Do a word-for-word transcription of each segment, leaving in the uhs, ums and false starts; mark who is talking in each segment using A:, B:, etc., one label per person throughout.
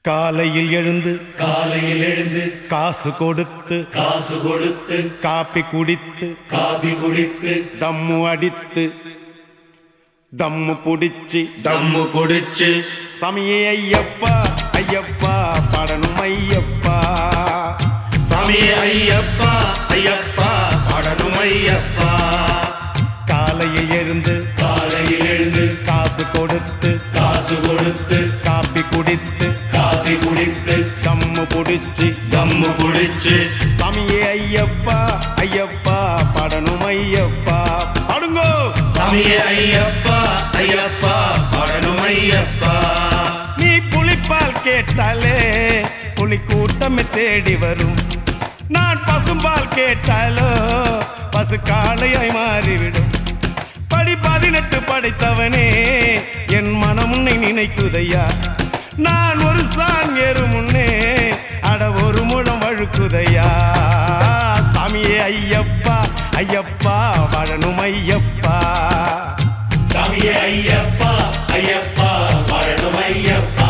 A: காலையில் எழுந்து
B: காலையில் எழுந்து
A: காசு கொடுத்து
B: காசு கொடுத்து
A: காப்பி குடித்து
B: காபி குடித்து
A: தம்மு அடித்து தம்மு புடிச்சு
B: தம்மு குடிச்சு
A: சாமியே ஐயப்பா ஐயப்பா பாடணும் ஐயப்பா
B: சாமியே ஐயப்பா ஐயப்பா பாடணும் ஐயப்பா.
A: காலையில் எழுந்து
B: காலையில் எழுந்து
A: காசு கொடுத்து
B: காசு கொடுத்து
A: காப்பி குடித்து
B: காபி குடித்து
A: தம்மு புடிச்சு
B: தம்மு குடிச்சு
A: சாமியே ஐயப்பா ஐயப்பா பாடணும் ஐயப்பா பாடுங்கோ.
B: சாமியே ஐயப்பா ஐயப்பா பாடணும் ஐயப்பா.
A: நீ புலிப்பால் கேட்டாலே புலி கூட்டமே தேடி வரும். நான் பசும்பால் கேட்டாலோ பசு காளையாய் மாறிவிடும். படி பதினெட்டு படைத்தவனே என் மனம் உன்னை நினைக்குதையா. நான் ஒரு சான் ஏறு முன்னே அட ஒரு முழம் வழுக்குதையா. சாமியே ஐயப்பா ஐயப்பா வாழணும் ஐயப்பா.
B: சாமியே ஐயப்பா ஐயப்பா பாடணும் ஐயப்பா.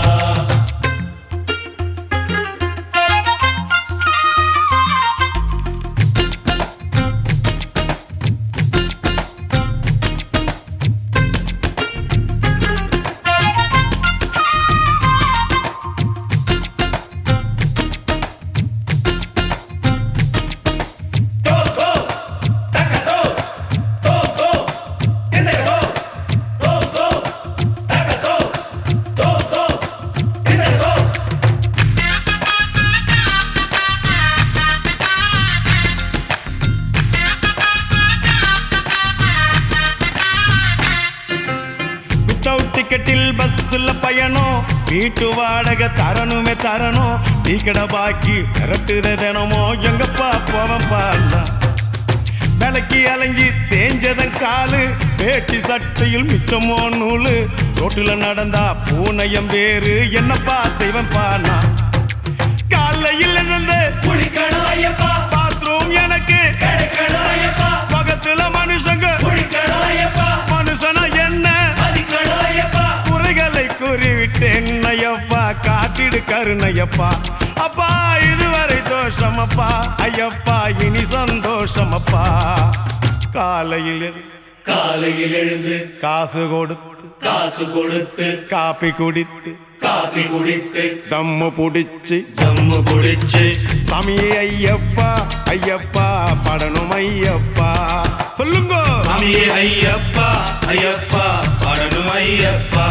A: டிக்கெட்டில் பஸ்ல பயணம் வீட்டு வாடகை தரணுமே தரணும். டீக்கட பாக்கி மிரட்டுத தினமோ எங்கப்பா போவன் பாடா. விலைக்கு அலைஞ்சி தேஞ்சதன் காலு வேட்டி சட்டையில் மிச்சமோ நூலு. ரோட்டுல நடந்தா பூனையம் வேறு என்னப்பா செய்வன் பானா. காலையில் இருந்து
B: குளிக்கணும் ஐயப்பா
A: பாத்ரூம் எனக்கு
B: கிடைக்கணும் ஐயப்பா.
A: பக்கத்துல மனுஷங்க
B: குளிக்கணும் ஐயப்பா
A: மனுஷனா என்ன
B: மதிக்கணும் ஐயப்பா.
A: குறைகளை கூறிவிட்டேன் ஐயப்பா காட்டிடு கருணையப்பா. அப்பா இதுவரை தோஷமப்பா ஐயப்பா இனி சந்தோஷமப்பா. காலையில் எழு-
B: காலையில் எழுந்து
A: காசு கொடுத்து
B: காசு கொடுத்து
A: காப்பி குடித்து
B: காபி குடித்து
A: தம்மு புடிச்சு
B: தம்மு குடிச்சு
A: சாமியே ஐயப்பா ஐயப்பா பாடணும் ஐயப்பா. சொல்லுங்க.
B: சாமியே ஐயப்பா ஐயப்பா பாடணும் ஐயப்பா.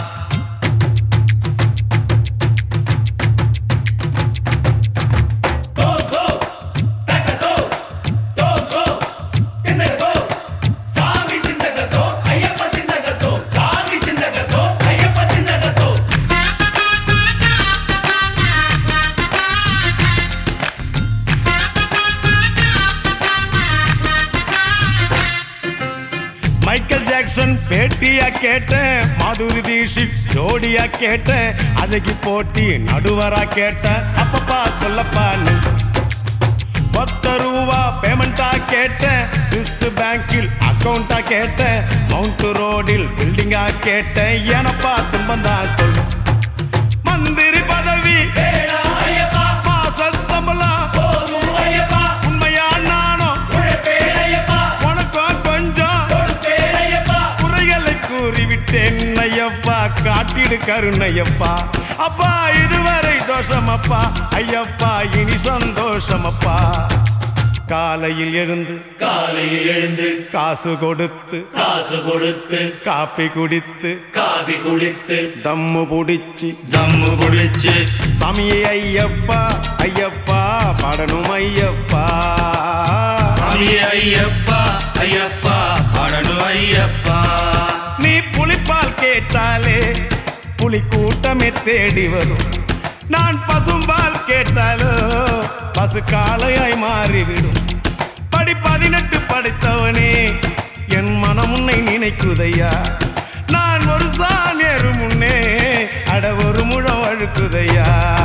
A: மைக்கேல் ஜாக்சன் பேட்டியா கேட்டேன். மாதுரி தீஷித் ஜோடியா கேட்டேன். அதுக்கு போட்டி நடுவரா கேட்டேன். அப்பப்பா சொல்லப்பா நீ பத்து ரூபா பேமெண்டா கேட்டேன். ஸ்விஸ் பேங்கில் அக்கௌண்டா கேட்டேன். மவுண்ட் ரோடில் பில்டிங்கா கேட்டேன். ஏனப்பா துன்பந்தா சொல்லு. மந்திரி பதவி
B: வேணாம் ஐயப்பா
A: மாச சம்பளம்
B: போதும் ஐயப்பா.
A: உண்மையா நானும்
B: உழைப்பேன் ஐயப்பா
A: உனக்கும் கொஞ்சம்
B: கொடுப்பேன் ஐயப்பா.
A: குறைகளை கூறிவிட்டேன் ஐயப்பா காட்டிடு கருணையப்பா. அப்பா இதுவரை தோஷமப்பா ஐயப்பா இனி சந்தோஷமப்பா. காலையில் எழுந்து
B: காலையில் எழுந்து
A: காசு கொடுத்து
B: காசு கொடுத்து
A: காப்பி குடித்து
B: காபி குடித்து
A: தம்மு புடிச்சு
B: தம்மு குடிச்சு
A: சாமியே ஐயப்பா ஐயப்பா பாடணும் ஐயப்பா.
B: சாமியே ஐயப்பா ஐயப்பா பாடணும் ஐயப்பா.
A: நீ புலிப்பால் கேட்டாலே புலி கூட்டமே தேடி வரும். நான் பசும்பால் கேட்டாலோ பசு காளையாய் மாறிவிடும். படி பதினெட்டு படைத்தவனே என் மனம் உன்னை நினைக்குதையா. நான் ஒரு சான் ஏறு முன்னே அட ஒரு முழம் வழுக்குதையா.